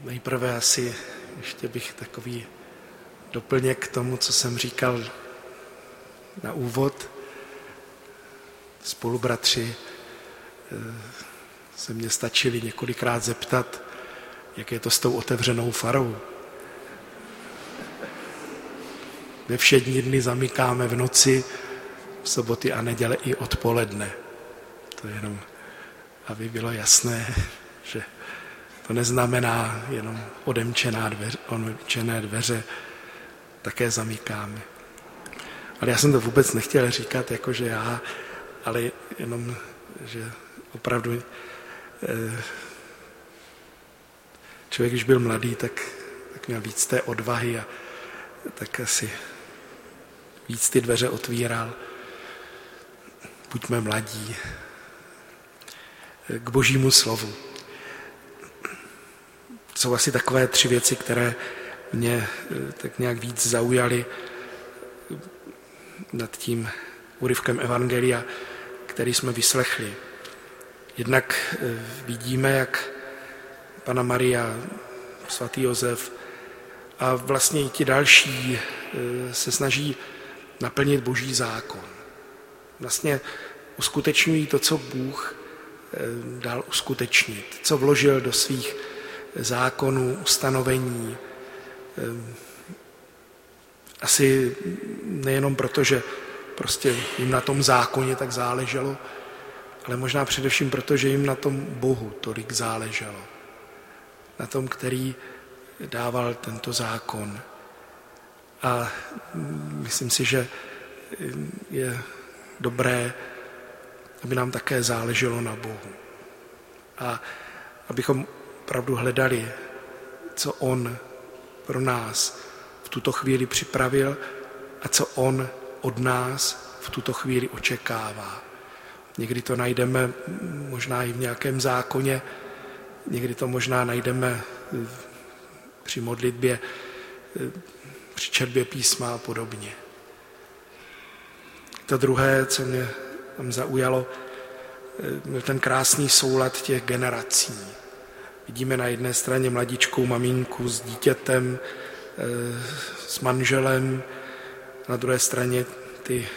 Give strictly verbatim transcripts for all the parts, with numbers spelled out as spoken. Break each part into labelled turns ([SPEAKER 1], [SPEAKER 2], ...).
[SPEAKER 1] Nejprve asi ještě bych takový doplněk k tomu, co jsem říkal na úvod. Spolubratři se mě stačili několikrát zeptat, jak je to s tou otevřenou farou. Ve všední dny zamykáme v noci, v soboty a neděle i odpoledne. To jenom, aby bylo jasné, že to neznamená jenom odemčená dveře, odemčené dveře, také zamykáme. Ale já jsem to vůbec nechtěl říkat, jakože já, ale jenom, že opravdu člověk, když byl mladý, tak, tak měl víc té odvahy a tak asi víc ty dveře otvíral. Buďme mladí. K Božímu slovu. Jsou asi takové tři věci, které mě tak nějak víc zaujaly nad tím úryvkem evangelia, který jsme vyslechli. Jednak vidíme, jak Panna Maria, svatý Josef a vlastně i ti další se snaží naplnit Boží zákon. Vlastně uskutečňují to, co Bůh dal uskutečnit, co vložil do svých zákonů, ustanovení. Asi nejenom proto, že prostě jim na tom zákoně tak záleželo, ale možná především proto, že jim na tom Bohu tolik záleželo. Na tom, který dával tento zákon. A myslím si, že je dobré, aby nám také záleželo na Bohu. A abychom opravdu hledali, co On pro nás v tuto chvíli připravil a co On od nás v tuto chvíli očekává. Někdy to najdeme možná i v nějakém zákoně, někdy to možná najdeme při modlitbě, při četbě písma a podobně. To druhé, co mě tam zaujalo, byl ten krásný soulad těch generací. Vidíme na jedné straně mladičkou maminku s dítětem, s manželem, na druhé straně ty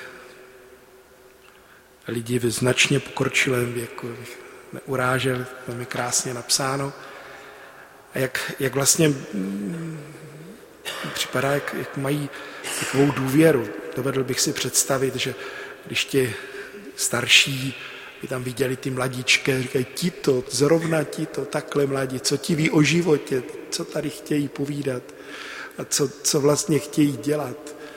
[SPEAKER 1] lidi v značně pokročilém věku, neurážel, tam je krásně napsáno. A jak, jak vlastně připadá, jak, jak mají takovou důvěru. Dovedl bych si představit, že když ti starší by tam viděli ty mladíčky, říkají ti to, zrovna ti to, takhle mladí, co ti ví o životě, co tady chtějí povídat a co, co vlastně chtějí dělat.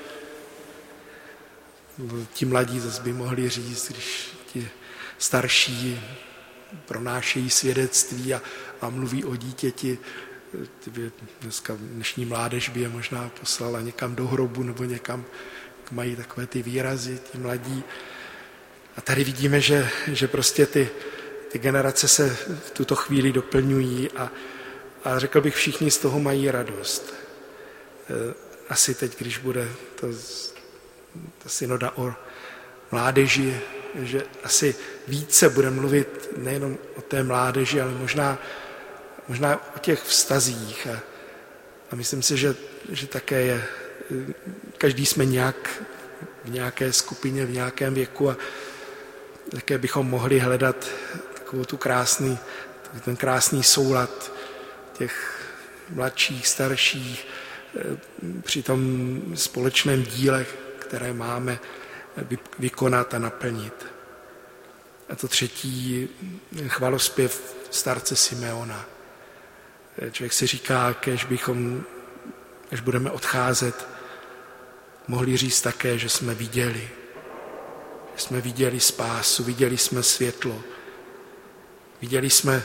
[SPEAKER 1] Ti mladí zase by mohli říct, když ti starší pronášejí svědectví a, a mluví o dítěti, by dneska dnešní mládež by je možná poslala někam do hrobu nebo někam, mají takové ty výrazy, ti mladí. A tady vidíme, že, že prostě ty, ty generace se v tuto chvíli doplňují a, a řekl bych, všichni z toho mají radost. Asi teď, když bude to, ta synoda o mládeži, že asi více bude mluvit nejenom o té mládeži, ale možná, možná o těch vztazích. A, a myslím si, že, že také je, každý jsme nějak v nějaké skupině, v nějakém věku a také bychom mohli hledat takovou tu krásný, ten krásný soulad těch mladších, starších při tom společném díle, které máme vykonat a naplnit. A to třetí, chvalospěv starce Simeona. Člověk si říká, kež bychom, až budeme odcházet, mohli říct také, že jsme viděli. Že jsme viděli spásu, viděli jsme světlo. Viděli jsme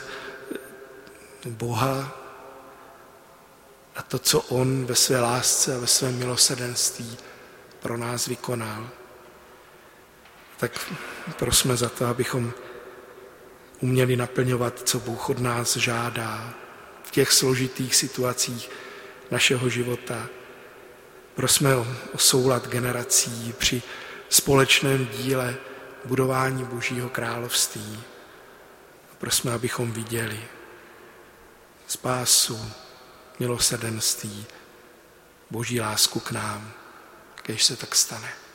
[SPEAKER 1] Boha a to, co On ve své lásce a ve svém milosrdenství pro nás vykonal. Tak prosme za to, abychom uměli naplňovat, co Bůh od nás žádá v těch složitých situacích našeho života. Prosme o, o soulad generací při společném díle budování Božího království. Prosme, abychom viděli spásu, milosrdenství, Boží lásku k nám, kež se tak stane.